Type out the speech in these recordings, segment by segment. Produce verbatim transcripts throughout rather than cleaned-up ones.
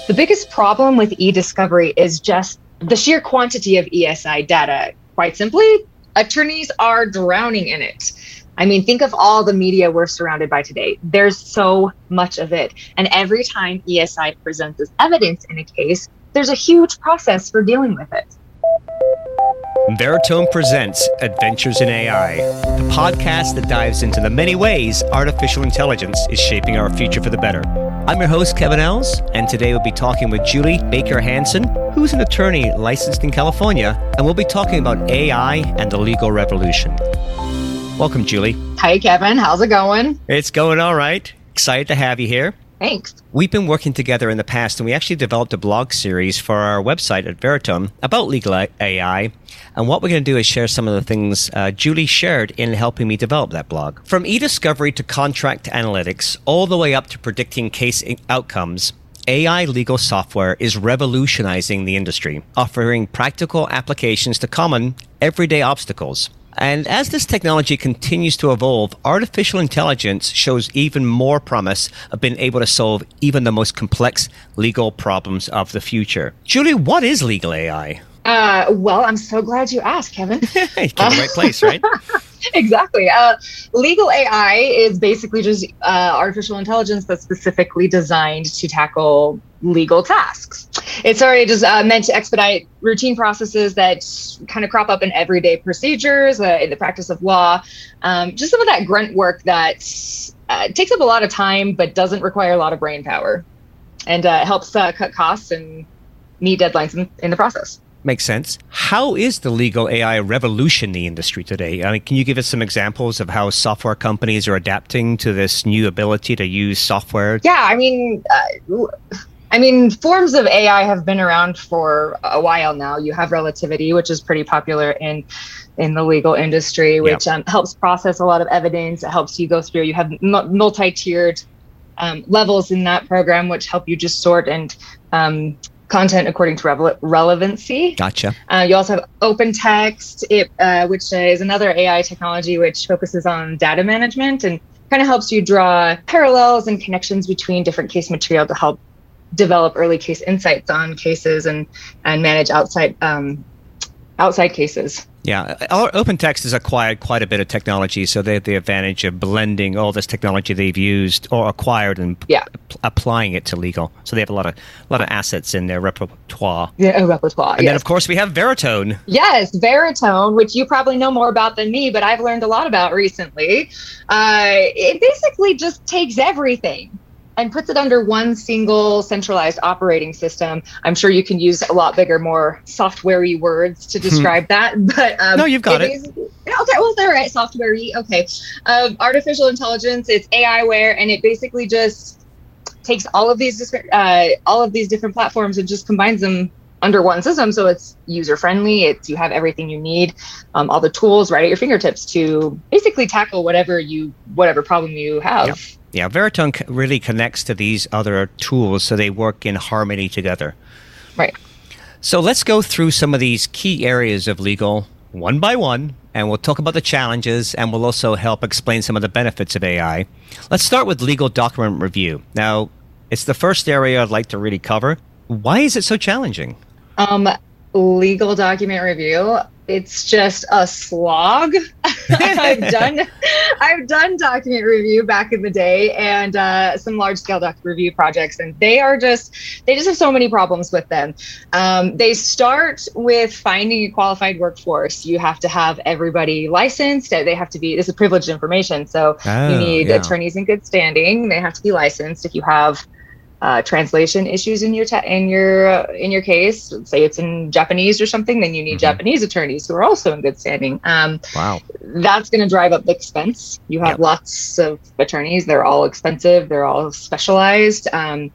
The biggest problem with e-discovery is just the sheer quantity of E S I data. Quite simply, attorneys are drowning in it. I mean, think of all the media we're surrounded by today. There's so much of it. And every time E S I presents as evidence in a case, there's a huge process for dealing with it. Veritone presents Adventures in A I, the podcast that dives into the many ways artificial intelligence is shaping our future for the better. I'm your host, Kevin Ells, and today we'll be talking with Julie Baker Hansen, who's an attorney licensed in California, and we'll be talking about A I and the legal revolution. Welcome, Julie. Hi, Kevin. How's it going? It's going all right. Excited to have you here. Thanks. We've been working together in the past, and we actually developed a blog series for our website at Veritone about legal A I. And what we're going to do is share some of the things uh, Julie shared in helping me develop that blog. From e-discovery to contract analytics, all the way up to predicting case outcomes, A I legal software is revolutionizing the industry, offering practical applications to common, everyday obstacles. And as this technology continues to evolve, artificial intelligence shows even more promise of being able to solve even the most complex legal problems of the future. Julie, what is legal A I? Uh, well, I'm so glad you asked, Kevin. You came to the right place, right? Exactly. Uh, legal A I is basically just uh, artificial intelligence that's specifically designed to tackle legal tasks. It's already just uh, meant to expedite routine processes that kind of crop up in everyday procedures, uh, in the practice of law, um, just some of that grunt work that uh, takes up a lot of time but doesn't require a lot of brain power, and uh, helps uh, cut costs and meet deadlines in, in the process. Makes sense. How is the legal A I revolution the industry today? I mean, can you give us some examples of how software companies are adapting to this new ability to use software? Yeah, I mean, uh, I mean, forms of A I have been around for a while now. You have relativity, which is pretty popular in in the legal industry, which yep. um, helps process a lot of evidence. It helps you go through. You have m- multi-tiered um, levels in that program, which help you just sort and um, content according to rele- relevancy. Gotcha. Uh, you also have open text, it, uh, which is another A I technology which focuses on data management and kind of helps you draw parallels and connections between different case material to help develop early case insights on cases and and manage outside um, outside cases. Yeah, our OpenText has acquired quite a bit of technology, so they have the advantage of blending all this technology they've used or acquired and yeah. p- applying it to legal. So they have a lot of a lot of assets in their repertoire. Yeah, a repertoire. And yes. then, of course, we have Veritone. Yes, Veritone, which you probably know more about than me, but I've learned a lot about recently. Uh, it basically just takes everything and puts it under one single centralized operating system. I'm sure you can use a lot bigger, more software-y words to describe that. But um, no, you've got it. it. Is, okay, well, they're right, software-y. Okay. Um, artificial intelligence, it's A I-ware, and it basically just takes all of these different, uh, all of these different platforms and just combines them under one system. So it's user-friendly. It's you have everything you need, um, all the tools right at your fingertips to basically tackle whatever you, whatever problem you have. Yep. Yeah, Veritone really connects to these other tools so they work in harmony together. Right. So let's go through some of these key areas of legal one by one, and we'll talk about the challenges, and we'll also help explain some of the benefits of A I. Let's start with legal document review. Now, it's the first area I'd like to really cover. Why is it so challenging? Um, legal document review. It's just a slog. I've done, I've done document review back in the day, and uh, some large scale document review projects, and they are just, they just have so many problems with them. Um, they start with finding a qualified workforce. You have to have everybody licensed. They have to be. This is privileged information, so oh, you need yeah. attorneys in good standing. They have to be licensed. If you have Uh, translation issues in your ta- in your uh, in your case, say it's in Japanese or something, then you need mm-hmm. Japanese attorneys who are also in good standing. Um, wow, that's going to drive up the expense. You have yep. lots of attorneys; they're all expensive, they're all specialized. Um,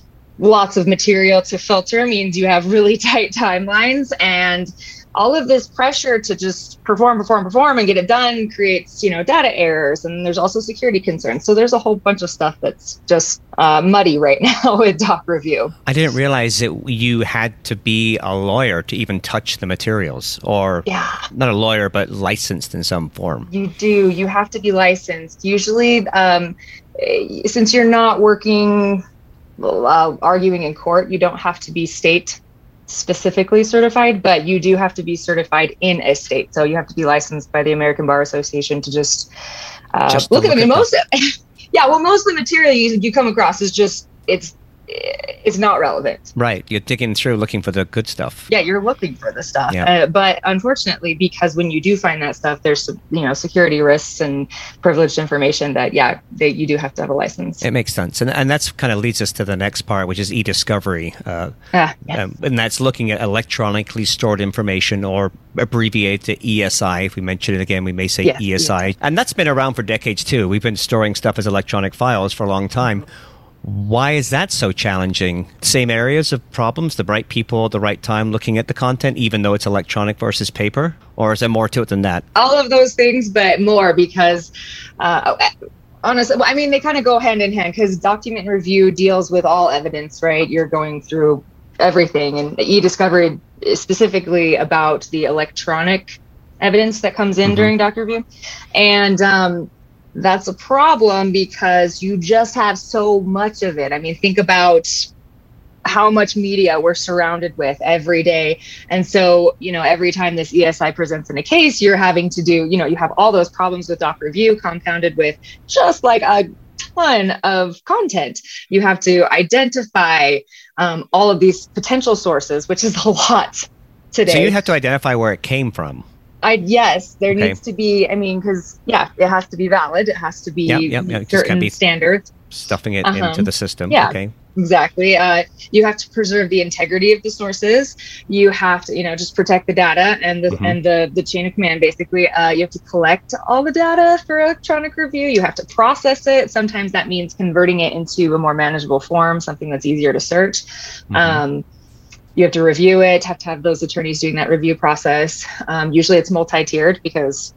lots of material to filter means you have really tight timelines, and all of this pressure to just perform, perform, perform and get it done creates, you know, data errors. And there's also security concerns. So there's a whole bunch of stuff that's just uh, muddy right now with doc review. I didn't realize that you had to be a lawyer to even touch the materials, or yeah. not a lawyer, but licensed in some form. You do. You have to be licensed. Usually, um, since you're not working uh, arguing in court, you don't have to be state specifically certified, but you do have to be certified in a state. So you have to be licensed by the American Bar Association to just, uh, just look, look at them. Most, yeah, well, most of the material you, you come across is just, it's, it's not relevant. Right. You're digging through looking for the good stuff. Yeah, you're looking for the stuff. Yeah. Uh, but unfortunately, because when you do find that stuff, there's, you know, security risks and privileged information that, yeah, they, you do have to have a license. It makes sense. And and that's kind of leads us to the next part, which is e-discovery. Uh, ah, yes. um, and that's looking at electronically stored information, or abbreviate to E S I. If we mention it again, we may say yes, E S I. Yes. And that's been around for decades too. We've been storing stuff as electronic files for a long time. Why is that so challenging? Same areas of problems, the right people at the right time looking at the content, even though it's electronic versus paper? Or is there more to it than that? All of those things, but more, because uh, honestly, I mean, they kind of go hand in hand, because document review deals with all evidence, right? You're going through everything, and e-discovery is specifically about the electronic evidence that comes in mm-hmm. during doc review. And um, that's a problem because you just have so much of it. I mean, think about how much media we're surrounded with every day. And so, you know, every time this E S I presents in a case, you're having to do, you know, you have all those problems with doc review compounded with just like a ton of content. You have to identify um, all of these potential sources, which is a lot today. So you have to identify where it came from. I, yes, there okay. needs to be, I mean, because, yeah, it has to be valid. It has to be yep, yep, yep. certain be standards. Stuffing it uh-huh. into the system. Yeah, okay. Exactly. Uh, you have to preserve the integrity of the sources. You have to, you know, just protect the data and the mm-hmm. and the, the chain of command, basically. Uh, you have to collect all the data for electronic review. You have to process it. Sometimes that means converting it into a more manageable form, something that's easier to search. Mm-hmm. Um, You have to review it, have to have those attorneys doing that review process. Um, usually it's multi-tiered because,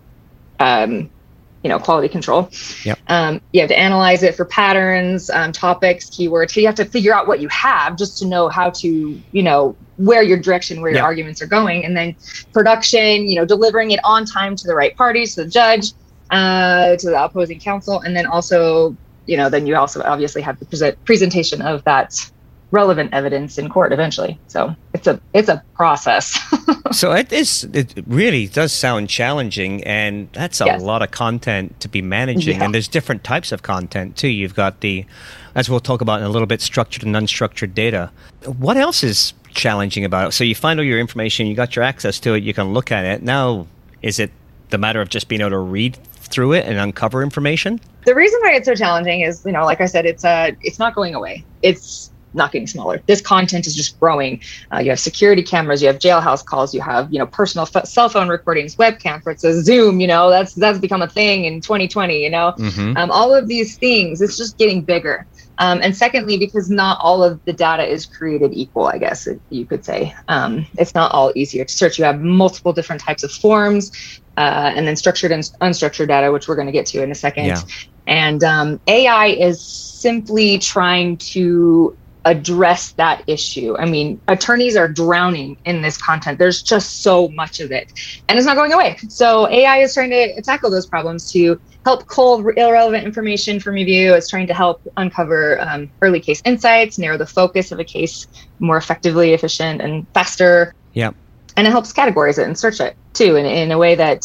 um, you know, quality control. Yep. Um, you have to analyze it for patterns, um, topics, keywords. So you have to figure out what you have just to know how to, you know, where your direction, where your yep. arguments are going. And then production, you know, delivering it on time to the right parties, to the judge, uh, to the opposing counsel. And then also, you know, then you also obviously have the present presentation of that relevant evidence in court eventually. So it's a it's a process. So it is it really does sound challenging, and that's a yes. lot of content to be managing. Yeah. And there's different types of content too. You've got the, as we'll talk about in a little bit, structured and unstructured data. What else is challenging about it? So you find all your information, you got your access to it, you can look at it. Now, is it the matter of just being able to read through it and uncover information? The reason why it's so challenging is, you know, like I said, it's uh it's not going away. It's not getting smaller. This content is just growing. Uh, you have security cameras, you have jailhouse calls, you have, you know, personal f- cell phone recordings, webcam, for instance, Zoom, you know, that's that's become a thing in twenty twenty, you know, mm-hmm. um, all of these things, it's just getting bigger. Um, and secondly, because not all of the data is created equal, I guess it, you could say. Um, it's not all easier to search. You have multiple different types of forms, uh, and then structured and unstructured data, which we're going to get to in a second. Yeah. And um, A I is simply trying to address that issue. I mean, attorneys are drowning in this content. There's just so much of it, and it's not going away. So A I is trying to tackle those problems to help cull irrelevant information from review. It's trying to help uncover um, early case insights, narrow the focus of a case more effectively, efficient, and faster. Yeah. And it helps categorize it and search it too in, in a way that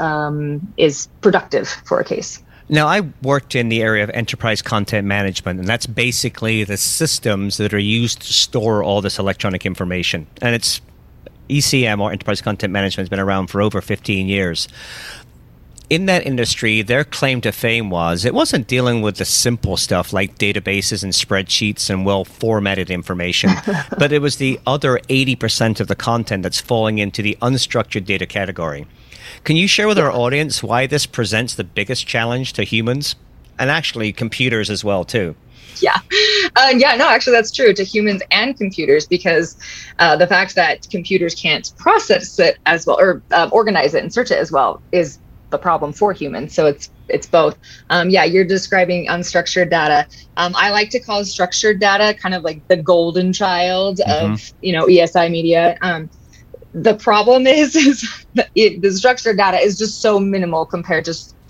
um, is productive for a case. Now, I worked in the area of enterprise content management, and that's basically the systems that are used to store all this electronic information. And it's E C M, or enterprise content management, has been around for over fifteen years. In that industry, their claim to fame was it wasn't dealing with the simple stuff like databases and spreadsheets and well-formatted information, but it was the other eighty percent of the content that's falling into the unstructured data category. Can you share with our audience why this presents the biggest challenge to humans, and actually computers as well, too? Yeah. Uh, yeah, no, actually, that's true to humans and computers, because uh, the fact that computers can't process it as well, or uh, organize it and search it as well, is the problem for humans. So it's it's both. Um, yeah, you're describing unstructured data. Um, I like to call structured data kind of like the golden child mm-hmm. of, you know, E S I media. Um, the problem is, is that it, the structured data is just so minimal compared to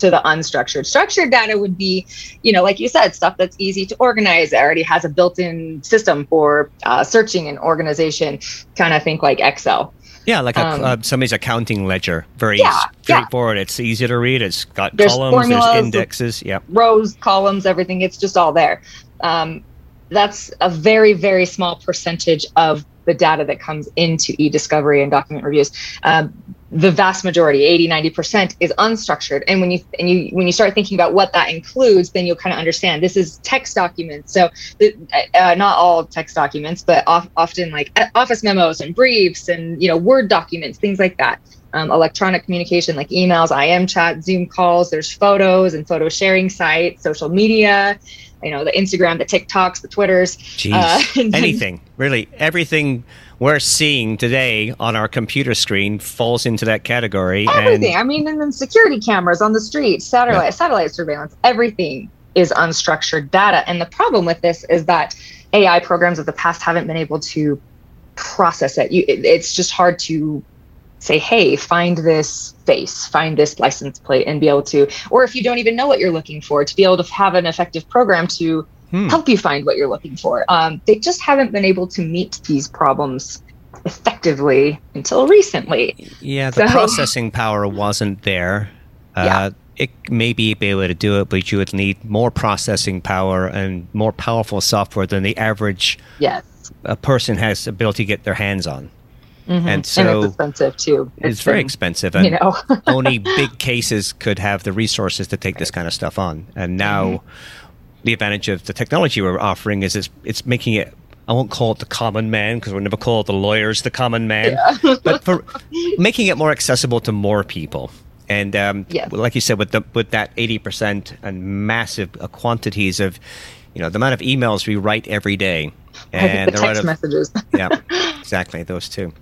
to the unstructured. Structured data would be, you know, like you said, stuff that's easy to organize. It already has a built-in system for uh, searching and organization. Kind of think like Excel. Yeah, like a, um, uh, somebody's accounting ledger. Very yeah, straightforward. Yeah. It's easy to read. It's got there's columns, there's indexes. Yeah, rows, columns, everything. It's just all there. Um, that's a very, very small percentage of the data that comes into e-discovery and document reviews. Um, the vast majority, eighty, ninety percent, is unstructured. And when you and you when you start thinking about what that includes, then you'll kind of understand this is text documents. So uh, not all text documents, but of, often like office memos and briefs and, you know, Word documents, things like that. Um, electronic communication like emails, I M chat, Zoom calls. There's photos and photo sharing sites, social media, you know, the Instagram, the TikToks, the Twitters. Jeez, uh, anything, really, everything we're seeing today on our computer screen falls into that category. Everything. And I mean, and then security cameras on the street, satellite, yeah. satellite surveillance, everything is unstructured data. And the problem with this is that A I programs of the past haven't been able to process it. You, it it's just hard to say, hey, find this face, find this license plate, and be able to, or if you don't even know what you're looking for, to be able to have an effective program to hmm. help you find what you're looking for. Um, they just haven't been able to meet these problems effectively until recently. Yeah, the so, processing power wasn't there. Uh, yeah. It may be able to do it, but you would need more processing power and more powerful software than the average yes. a person has the ability to get their hands on. Mm-hmm. And so and it's expensive too. It's, it's very been, expensive, and you know. only big cases could have the resources to take this kind of stuff on. And now, mm-hmm. the advantage of the technology we're offering is it's, it's making it. I won't call it the common man because we'll never call the lawyers the common man, yeah. but for making it more accessible to more people. And um, yes. like you said, with the with that eighty percent and massive uh, quantities of, you know, the amount of emails we write every day, and the, the text of, messages. Yeah, exactly, those two.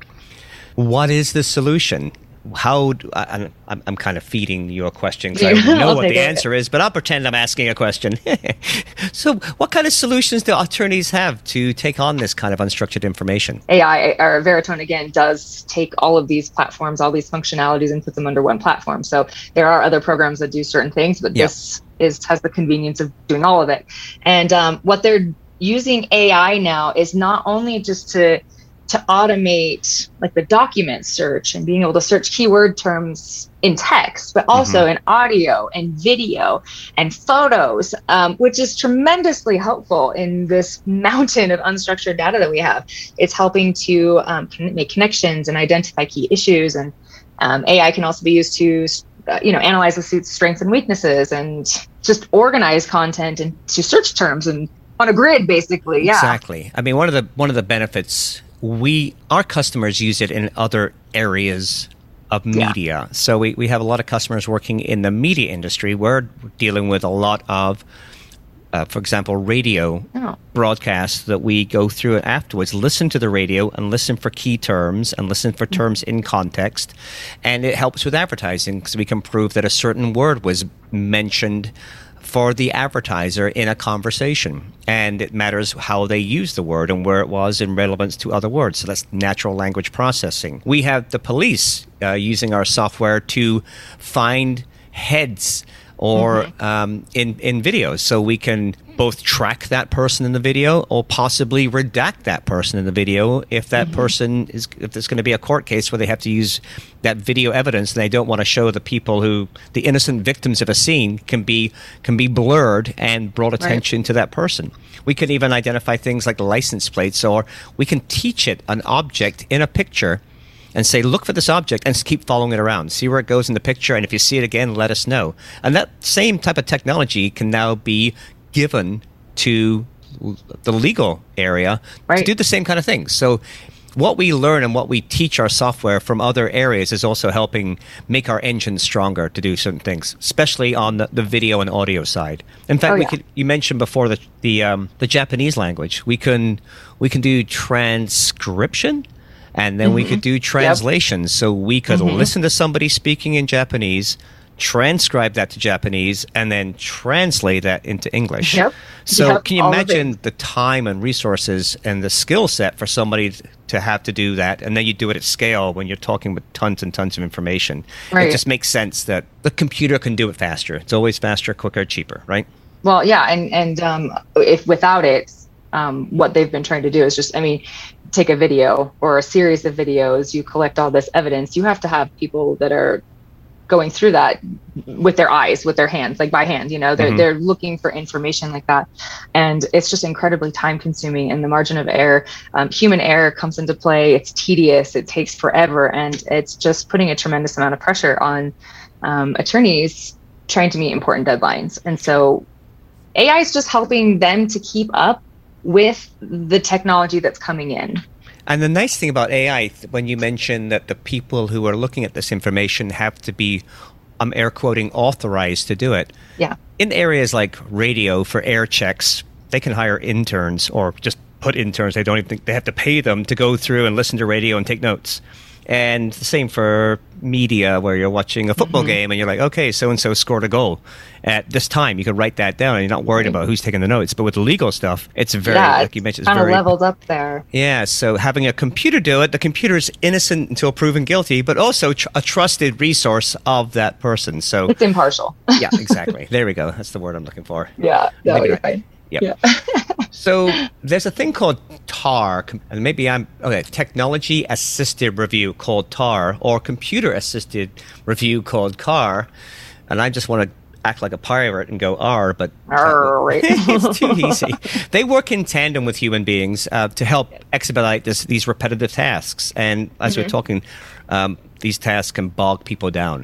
What is the solution? How do, I, I'm, I'm kind of feeding you a question because I know what the answer is, but I'll pretend I'm asking a question. So what kind of solutions do attorneys have to take on this kind of unstructured information? A I, or Veritone, again, does take all of these platforms, all these functionalities, and put them under one platform. So there are other programs that do certain things, but yep. this is has the convenience of doing all of it. And um, what they're using A I now is not only just to to automate like the document search and being able to search keyword terms in text, but also mm-hmm. in audio and video and photos, um, which is tremendously helpful in this mountain of unstructured data that we have. It's helping to um, con- make connections and identify key issues. And um, A I can also be used to, uh, you know, analyze the suit's strengths and weaknesses and just organize content into search terms and on a grid, basically. Yeah, exactly. I mean, one of the one of the benefits. We our customers use it in other areas of media. Yeah. So we, we have a lot of customers working in the media industry. We're dealing with a lot of, uh, for example, radio oh. broadcasts that we go through and afterwards, listen to the radio and listen for key terms and listen for terms in context. And it helps with advertising because we can prove that a certain word was mentioned for the advertiser in a conversation. And it matters how they use the word and where it was in relevance to other words. So that's natural language processing. We have the police uh, using our software to find heads or mm-hmm. um, in, in videos. So we can both track that person in the video or possibly redact that person in the video if that mm-hmm. person is, if there's going to be a court case where they have to use that video evidence and they don't want to show the people who, the innocent victims of a scene can be, can be blurred and brought attention right. to that person. We can even identify things like license plates, or we can teach it an object in a picture and say, look for this object and keep following it around. See where it goes in the picture, and if you see it again, let us know. And that same type of technology can now be given to the legal area right. to do the same kind of thing. So what we learn and what we teach our software from other areas is also helping make our engine stronger to do certain things, especially on the, the video and audio side. In fact, oh, we yeah. could, you mentioned before the the, um, the Japanese language. We can we can do transcription. And then mm-hmm. we could do translations. Yep. So we could mm-hmm. listen to somebody speaking in Japanese, transcribe that to Japanese, and then translate that into English. Yep. So Yep, can you all of imagine it. the time and resources and the skill set for somebody to have to do that? And then you do it at scale when you're talking with tons and tons of information. Right. It just makes sense that the computer can do it faster. It's always faster, quicker, cheaper, right? Well, yeah, and and um, if without it, um, what they've been trying to do is just, I mean, take a video or a series of videos. You collect all this evidence. You have to have people that are going through that with their eyes, with their hands, like by hand. You know, they're Mhm. they're looking for information like that, and it's just incredibly time consuming. And the margin of error, um, human error, comes into play. It's tedious. It takes forever, and it's just putting a tremendous amount of pressure on um, attorneys trying to meet important deadlines. And so A I is just helping them to keep up with the technology that's coming in. And the nice thing about A I, when you mention that the people who are looking at this information have to be, I'm air quoting, authorized to do it. Yeah. In areas like radio for air checks, they can hire interns or just put interns. They don't even think they have to pay them to go through and listen to radio and take notes. And the same for media, where you're watching a football mm-hmm. game and you're like, okay, so-and-so scored a goal at this time. You can write that down and you're not worried right. about who's taking the notes. But with the legal stuff, it's very, yeah, like you mentioned, it's kind very... of leveled up there. Yeah, so having a computer do it, the computer is innocent until proven guilty, but also tr- a trusted resource of that person. So it's impartial. Yeah, exactly. There we go. That's the word I'm looking for. Yeah, that would be fine. Yep. Yeah. So there's a thing called T A R, and maybe I'm okay. Technology Assisted Review called T A R, or Computer Assisted Review called C A R. And I just want to act like a pirate and go R, but R, right. it's too easy. They work in tandem with human beings uh, to help expedite this, these repetitive tasks. And as mm-hmm. we're talking, um, these tasks can bog people down.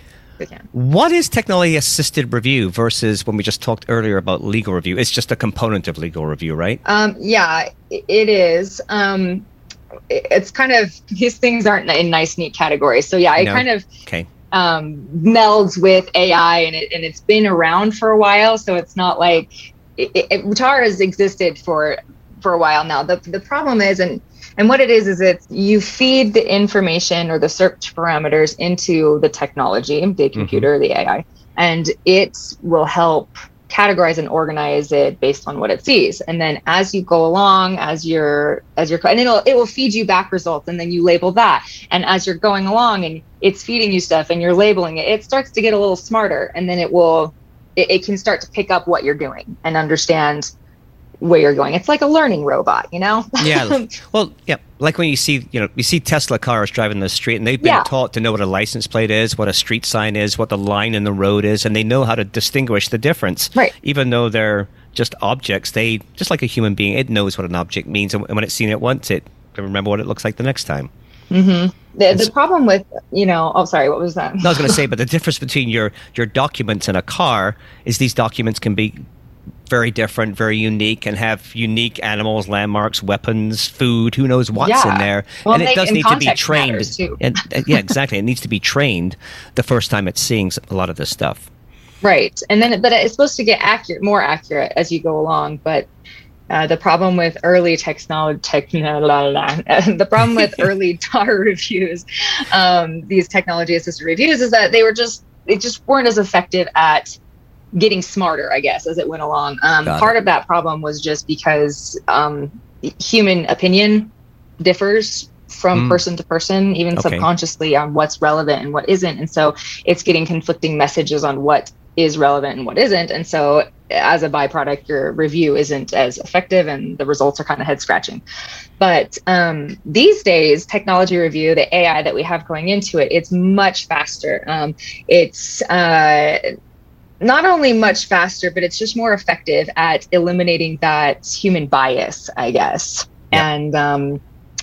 What is technology-assisted review versus when we just talked earlier about legal review? It's just a component of legal review, right? Um, yeah, it is. Um, it's kind of, these things aren't in nice, neat categories. So yeah, it no. kind of okay. um, melds with A I, and, it, and it's been around for a while. So it's not like, it, it, T A R has existed for for a while now. The the problem is, and And what it is, is it's you feed the information or the search parameters into the technology, the computer, mm-hmm. the A I, and it will help categorize and organize it based on what it sees. And then as you go along, as you're, as you're, and it'll, it will feed you back results, and then you label that. And as you're going along and it's feeding you stuff and you're labeling it, it starts to get a little smarter, and then it will, it, it can start to pick up what you're doing and understand where you're going. It's like a learning robot, you know? Yeah. Well, yeah. Like when you see, you know, you see Tesla cars driving the street, and they've been yeah. taught to know what a license plate is, what a street sign is, what the line in the road is, and they know how to distinguish the difference. Right. Even though they're just objects, they, just like a human being, it knows what an object means, and when it's seen it once, it can remember what it looks like the next time. Mm-hmm. The, the problem with, you know, oh, sorry, what was that? No, I was going to say, but the difference between your, your documents and a car is these documents can be very different, very unique, and have unique animals, landmarks, weapons, food, who knows what's yeah. in there. Well, and it they, does and need to be trained. Too. And, uh, yeah, exactly. It needs to be trained the first time it's seeing a lot of this stuff. Right. And then, but it's supposed to get accurate, more accurate as you go along. But uh, the problem with early technology, technology the problem with early T A R reviews, um, these technology assisted reviews, is that they were just, they just weren't as effective at getting smarter, I guess, as it went along. Um, part it. of that problem was just because um, human opinion differs from mm. person to person, even okay. subconsciously, on what's relevant and what isn't. And so it's getting conflicting messages on what is relevant and what isn't. And so as a byproduct, your review isn't as effective and the results are kind of head scratching. But um, these days, technology review, the A I that we have going into it, it's much faster. Um, it's uh, not only much faster, but it's just more effective at eliminating that human bias, I guess. Yep. And um,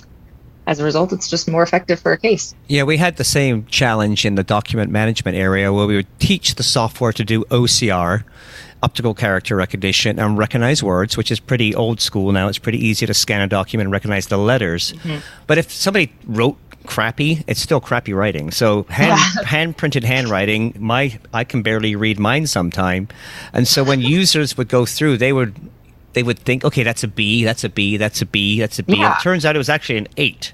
as a result, it's just more effective for a case. Yeah, we had the same challenge in the document management area, where we would teach the software to do O C R, optical character recognition, and recognize words, which is pretty old school now. It's pretty easy to scan a document and recognize the letters. Mm-hmm. But if somebody wrote crappy, it's still crappy writing. So hand hand printed handwriting, my I can barely read mine sometime. And so when users would go through, they would they would think, okay, that's a B, that's a B, that's a B, that's a B. Yeah. And it turns out it was actually an eight.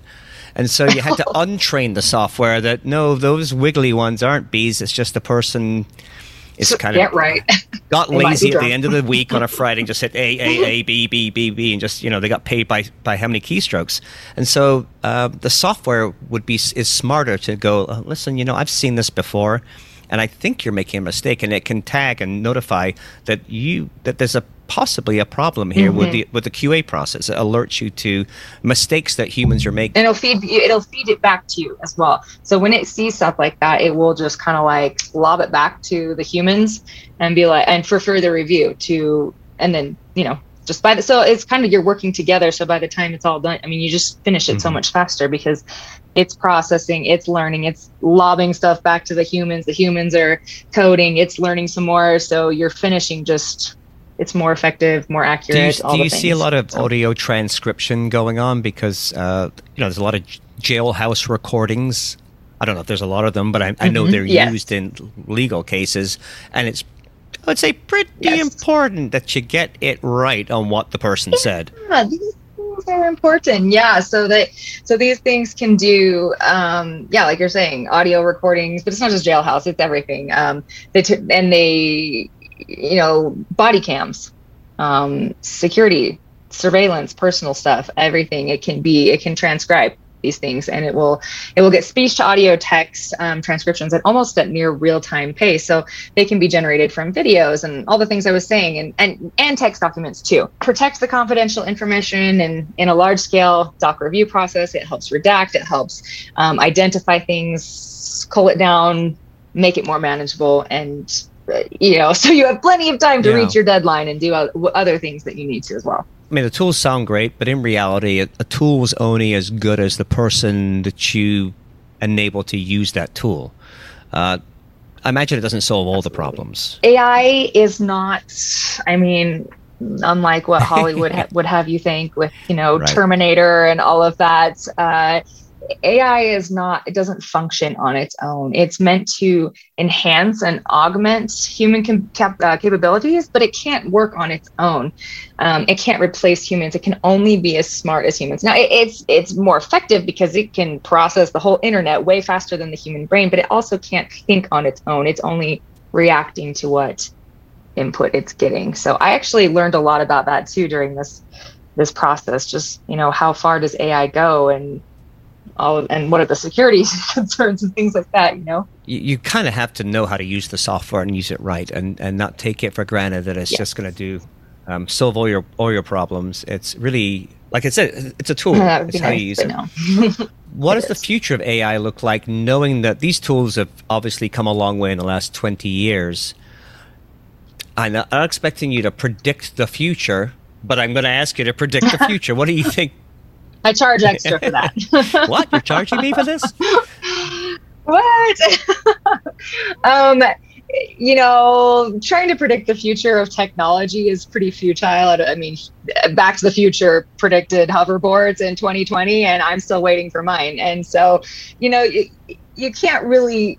And so you had to untrain the software that, no, those wiggly ones aren't bees. It's just the person is kind Get of right. got lazy at the end of the week on a Friday, just hit A, A, A, B, B, B, B, and just, you know, they got paid by, by how many keystrokes. And so uh, the software would be is smarter to go, oh, listen, you know, I've seen this before, and I think you're making a mistake, and it can tag and notify that you that there's a possibly a problem here mm-hmm. with the with the Q A process. It alerts you to mistakes that humans are making. And it'll feed it'll feed it back to you as well. So when it sees stuff like that, it will just kind of like lob it back to the humans and be like, and for further review to, and then, you know, just by the, so it's kind of, you're working together. So by the time it's all done, I mean, you just finish it mm-hmm. so much faster because it's processing, it's learning, it's lobbing stuff back to the humans. The humans are coding, it's learning some more. So you're finishing just, it's more effective, more accurate. Do you, all do the you things. see a lot of so. audio transcription going on? Because, uh, you know, there's a lot of jailhouse recordings. I don't know if there's a lot of them, but I, I know mm-hmm. they're yes. used in legal cases. And it's, I would say, pretty yes. important that you get it right on what the person said. Yeah, these things are important. Yeah, so that so these things can do, um, yeah, like you're saying, audio recordings, but it's not just jailhouse; it's everything. Um, they t- and they, you know, body cams, um, security, surveillance, personal stuff, everything. It can be, it can transcribe these things, and it will it will get speech to audio, text um, transcriptions at almost at near real time pace. So they can be generated from videos and all the things I was saying, and and and text documents too. Protects the confidential information, and in a large scale doc review process, it helps redact, it helps um, identify things, cull it down, make it more manageable, and uh, you know, so you have plenty of time to yeah. reach your deadline and do other things that you need to as well. I mean, the tools sound great, but in reality, a, a tool is only as good as the person that you enable to use that tool. Uh, I imagine it doesn't solve all the problems. A I is not, I mean, unlike what Hollywood ha- would have you think with, you know, right. Terminator and all of that, uh, A I is not, it doesn't function on its own. It's meant to enhance and augment human com- cap- uh, capabilities, but it can't work on its own. Um, it can't replace humans. It can only be as smart as humans. Now, it, it's it's more effective because it can process the whole internet way faster than the human brain, but it also can't think on its own. It's only reacting to what input it's getting. So I actually learned a lot about that too during this this process. Just, you know, how far does A I go, and all of, and what are the security concerns and things like that, you know? You, you kind of have to know how to use the software and use it right, and, and not take it for granted that it's yeah. just going to do um, solve all your all your problems. It's really, like I said, it's a tool. That would it's be how nice, you use but it. No. What it does is. the future of A I look like, knowing that these tools have obviously come a long way in the last twenty years? I'm not expecting you to predict the future, but I'm going to ask you to predict the future. What do you think? I charge extra for that. What? You're charging me for this? What? um, you know, trying to predict the future of technology is pretty futile. I mean, Back to the Future predicted hoverboards in twenty twenty, and I'm still waiting for mine. And so, you know, you, you can't really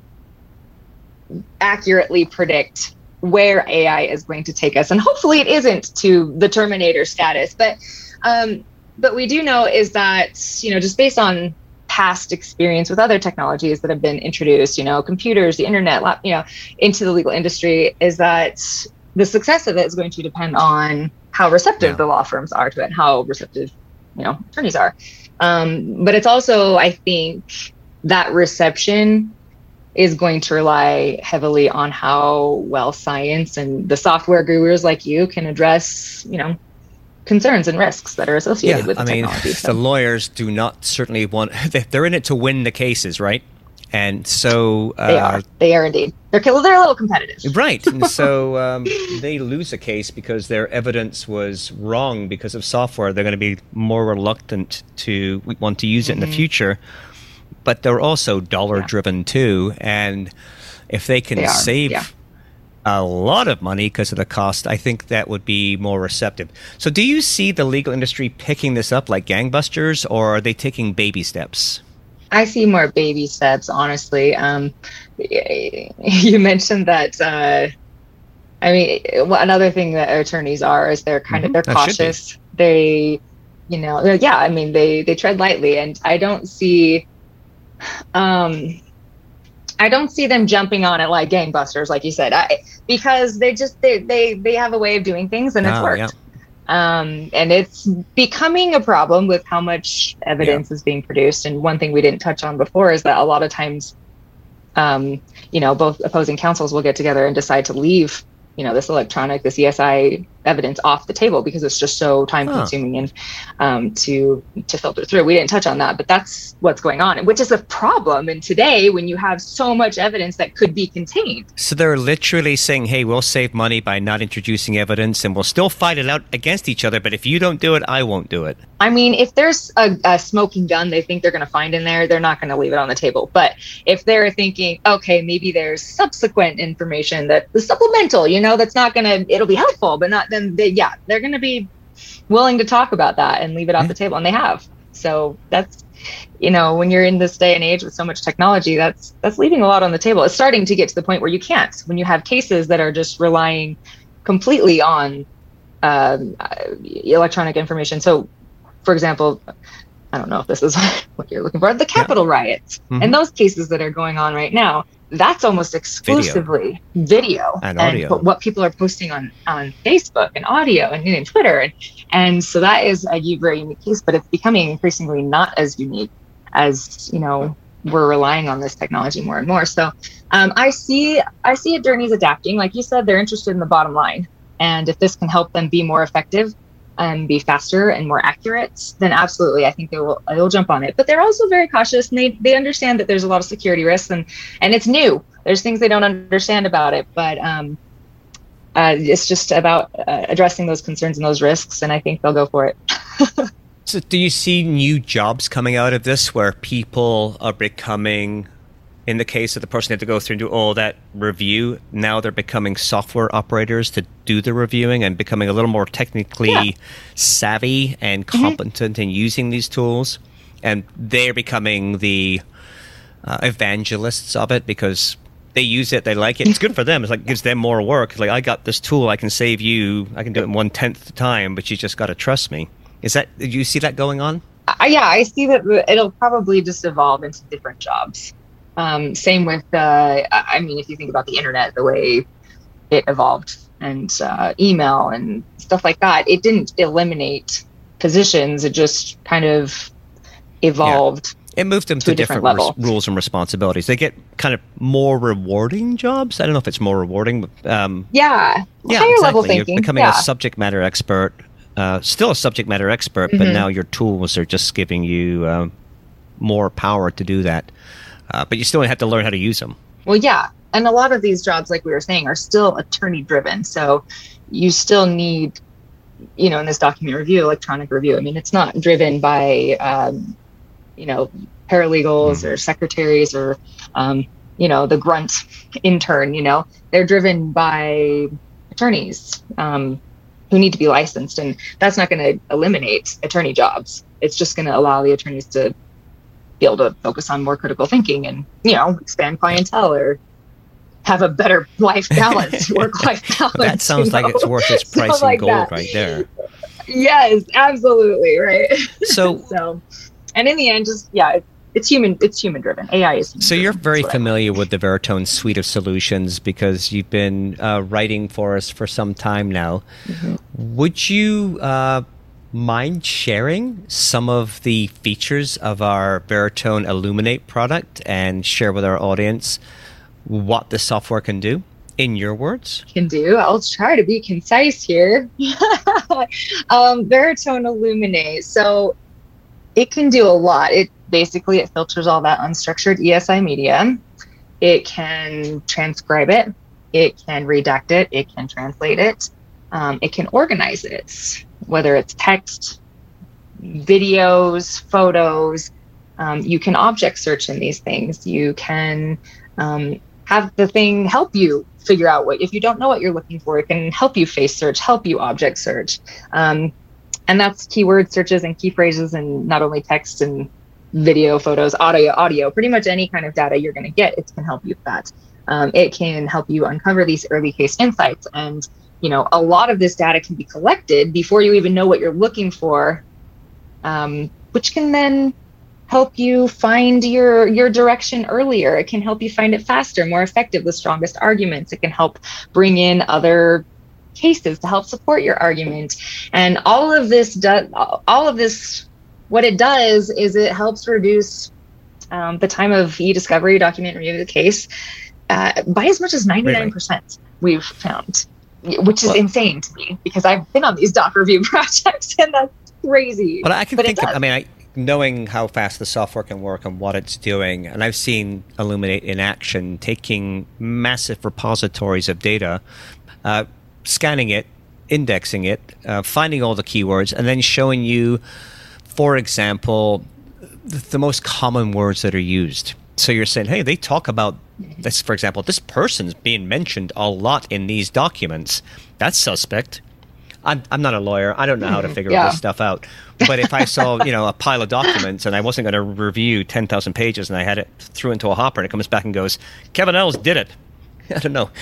accurately predict where A I is going to take us. And hopefully it isn't to the Terminator status. But um, But we do know is that, you know, just based on past experience with other technologies that have been introduced, you know, computers, the internet, you know, into the legal industry, is that the success of it is going to depend on how receptive yeah. the law firms are to it, and how receptive, you know, attorneys are. Um, but it's also, I think, that reception is going to rely heavily on how well science and the software gurus like you can address, you know, concerns and risks that are associated yeah, with the I mean, technology. So. The lawyers do not certainly want, they're in it to win the cases, right? And so... Uh, they are. They are indeed. They're, they're a little competitive. Right. And so um, they lose a case because their evidence was wrong because of software. They're going to be more reluctant to want to use it mm-hmm. in the future. But they're also dollar-driven yeah. too. And if they can they save... Yeah. a lot of money because of the cost, I think that would be more receptive. So do you see the legal industry picking this up like gangbusters, or are they taking baby steps? I see more baby steps, honestly. Um, you mentioned that, uh, I mean, another thing that attorneys are is they're kind mm-hmm. of, they're cautious. They, you know, yeah, I mean, they, they tread lightly, and I don't see, um, I don't see them jumping on it like gangbusters, like you said, I, because they just, they, they, they have a way of doing things, and it's Oh, worked. yeah. Um, and it's becoming a problem with how much evidence yeah. is being produced. And one thing we didn't touch on before is that a lot of times, um, you know, both opposing counsels will get together and decide to leave, you know, this electronic, this E S I evidence off the table because it's just so time consuming huh. and um, to to filter through. We didn't touch on that, but that's what's going on, which is a problem. And today, when you have so much evidence that could be contained. So they're literally saying, hey, we'll save money by not introducing evidence, and we'll still fight it out against each other. But if you don't do it, I won't do it. I mean, if there's a, a smoking gun they think they're going to find in there, they're not going to leave it on the table. But if they're thinking, okay, maybe there's subsequent information that the supplemental, you know, that's not going to, it'll be helpful, but not then, they, yeah, they're going to be willing to talk about that and leave it off the table. And they have. So that's, you know, when you're in this day and age with so much technology, that's, that's leaving a lot on the table. It's starting to get to the point where you can't, when you have cases that are just relying completely on um, electronic information. So, for example, I don't know if this is what you're looking for, the Capitol yeah. riots mm-hmm. and those cases that are going on right now, that's almost exclusively video, video and audio. And what people are posting on, on Facebook and audio and, and Twitter. And, and so that is a very unique case, but it's becoming increasingly not as unique as, you know, we're relying on this technology more and more. So um, I see, I see attorneys adapting. Like you said, they're interested in the bottom line. And if this can help them be more effective and be faster and more accurate, then absolutely, I think they will they'll jump on it. But they're also very cautious, and they, they understand that there's a lot of security risks, and, and it's new. There's things they don't understand about it, but um, uh, it's just about uh, addressing those concerns and those risks, and I think they'll go for it. So do you see new jobs coming out of this where people are becoming, in the case of the person who had to go through and do all that review, now they're becoming software operators to do the reviewing and becoming a little more technically yeah. savvy and competent mm-hmm. in using these tools? And they're becoming the uh, evangelists of it because they use it, they like it. It's good for them. It's like, it gives them more work. It's like, I got this tool, I can save you, I can do it in one-tenth the time, but you just got to trust me. Is that, do you see that going on? Uh, yeah, I see that it'll probably just evolve into different jobs. Um, same with, uh, I mean, if you think about the internet, the way it evolved and uh, email and stuff like that, it didn't eliminate positions. It just kind of evolved. Yeah. It moved them to, to different, different res- rules and responsibilities. They get kind of more rewarding jobs. I don't know if it's more rewarding. But, um, yeah. Yeah, higher exactly. level thinking. You're becoming yeah. a subject matter expert, uh, still a subject matter expert, mm-hmm. but now your tools are just giving you uh, more power to do that. Uh, but you still have to learn how to use them. Well, yeah. And a lot of these jobs, like we were saying, are still attorney driven. So you still need, you know, in this document review, electronic review. I mean, it's not driven by, um, you know, paralegals mm-hmm. or secretaries or, um, you know, the grunt intern, you know, they're driven by attorneys um, who need to be licensed. And that's not going to eliminate attorney jobs. It's just going to allow the attorneys to be able to focus on more critical thinking and, you know, expand clientele or have a better life balance, work-life balance. That sounds you know? like it's worth its price in like gold that. right there. Yes, absolutely, right. So, so, and in the end, just, yeah, it, it's human, it's human-driven. A I is human So you're very familiar with the Veritone suite of solutions because you've been uh, writing for us for some time now. Mm-hmm. Would you... Uh, mind sharing some of the features of our Veritone Illuminate product and share with our audience what the software can do in your words? Can do. I'll try to be concise here. um, Veritone Illuminate. So it can do a lot. It basically, it filters all that unstructured E S I media. It can transcribe it. It can redact it. It can translate it. Um, it can organize it, whether it's text, videos, photos. Um, you can object search in these things. You can um, have the thing help you figure out what, if you don't know what you're looking for, it can help you face search, help you object search. Um, and that's keyword searches and key phrases and not only text and video, photos, audio, audio, pretty much any kind of data you're going to get, it can help you with that. Um, it can help you uncover these early case insights. And, you know, a lot of this data can be collected before you even know what you're looking for um, which can then help you find your your direction earlier. It can help you find it faster, more effective, the strongest arguments. It can help bring in other cases to help support your argument. And all of this does, all of this, what it does is it helps reduce um, the time of e-discovery, document review of the case uh, by as much as ninety-nine percent really? We've found, which is well, insane to me because I've been on these doc review projects and that's crazy. But I can but think of, I mean, I, knowing how fast the software can work and what it's doing, and I've seen Illuminate in action taking massive repositories of data, uh, scanning it, indexing it, uh, finding all the keywords, and then showing you, for example, the, the most common words that are used. So you're saying, hey, they talk about this, for example, this person's being mentioned a lot in these documents. That's suspect. I'm I'm not a lawyer. I don't know how to figure yeah. this stuff out. But if I saw, you know, a pile of documents and I wasn't going to review ten thousand pages and I had it threw into a hopper and it comes back and goes, Kevin Ells did it. I don't know.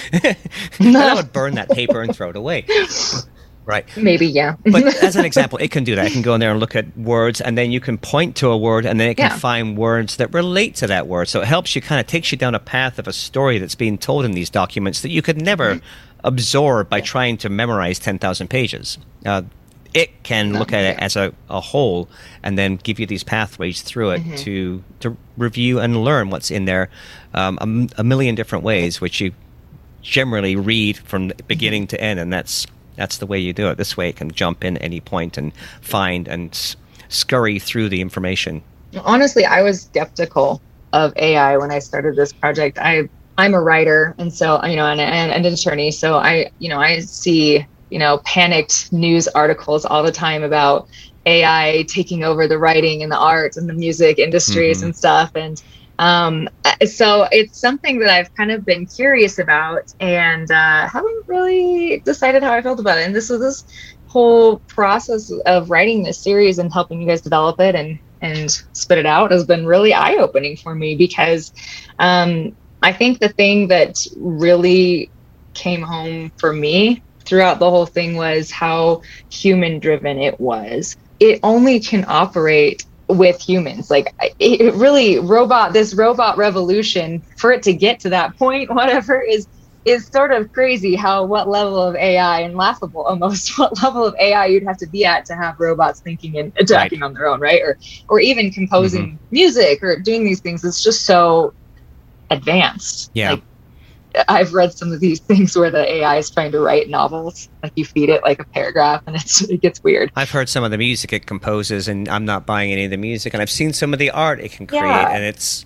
I would burn that paper and throw it away. Right. Maybe, yeah. But as an example, it can do that. It can go in there and look at words, and then you can point to a word, and then it can yeah. find words that relate to that word. So it helps you, kind of takes you down a path of a story that's being told in these documents that you could never mm-hmm. absorb by trying to memorize ten thousand pages. Uh, it can look at it as a, a whole and then give you these pathways through it mm-hmm. to to review and learn what's in there um, a, a million different ways, which you generally read from beginning to end, and that's that's the way you do it. This way it can jump in any point and find and s- scurry through the information. Honestly, I was skeptical of A I when I started this project. I I'm a writer, and so you know, and, and, and an attorney. So I, you know, I see, you know, panicked news articles all the time about A I taking over the writing and the art and the music industries mm-hmm. and stuff. And um, so it's something that I've kind of been curious about, and uh, haven't really decided how I felt about it. And this was this whole process of writing this series and helping you guys develop it and and spit it out has been really eye-opening for me, because um, I think the thing that really came home for me throughout the whole thing was how human-driven it was. It only can operate with humans. Like it really robot, this robot revolution, for it to get to that point, whatever, is is sort of crazy how what level of A I, and laughable almost, what level of A I you'd have to be at to have robots thinking and attacking right. on their own, right? Or or even composing mm-hmm. music or doing these things. It's just so advanced. Yeah. Like, I've read some of these things where the A I is trying to write novels. Like you feed it like a paragraph and it's, it gets weird. I've heard some of the music it composes, and I'm not buying any of the music. And I've seen some of the art it can create, yeah. and it's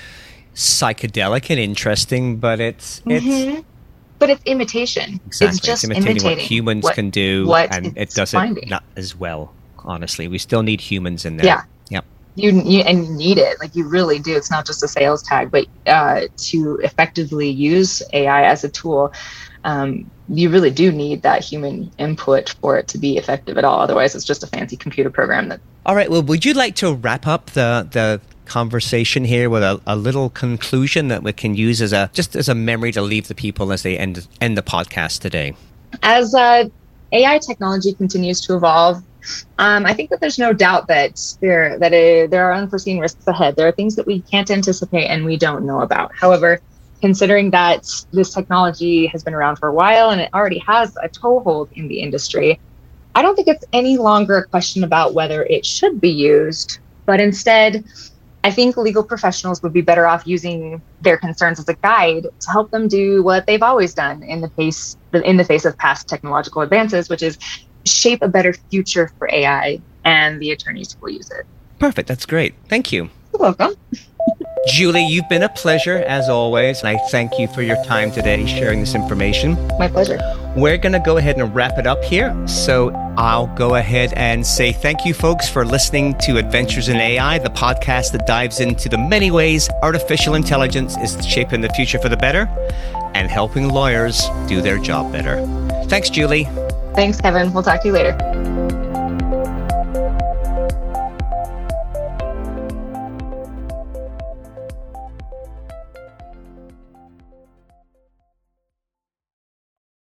psychedelic and interesting, but it's it's mm-hmm. but it's imitation. Exactly. It's just it's imitating, imitating what humans what, can do, and it does finding. it not as well. Honestly, we still need humans in there. Yeah. Yep. You, you and you need it, like you really do. It's not just a sales tag, but uh, to effectively use A I as a tool, um, you really do need that human input for it to be effective at all. Otherwise, it's just a fancy computer program. That. All right. Well, would you like to wrap up the the conversation here with a, a little conclusion that we can use as a just as a memory to leave the people as they end end the podcast today? As uh, A I technology continues to evolve, Um, I think that there's no doubt that there that it, there are unforeseen risks ahead. There are things that we can't anticipate and we don't know about. However, considering that this technology has been around for a while and it already has a toehold in the industry, I don't think it's any longer a question about whether it should be used, but instead, I think legal professionals would be better off using their concerns as a guide to help them do what they've always done in the face in the face of past technological advances, which is shape a better future for A I and the attorneys who will use it. Perfect. That's great. Thank you. You're welcome. Julie, you've been a pleasure as always. And I thank you for your time today sharing this information. My pleasure. We're going to go ahead and wrap it up here. So I'll go ahead and say thank you, folks, for listening to Adventures in A I, the podcast that dives into the many ways artificial intelligence is shaping the future for the better and helping lawyers do their job better. Thanks, Julie. Thanks, Kevin. We'll talk to you later.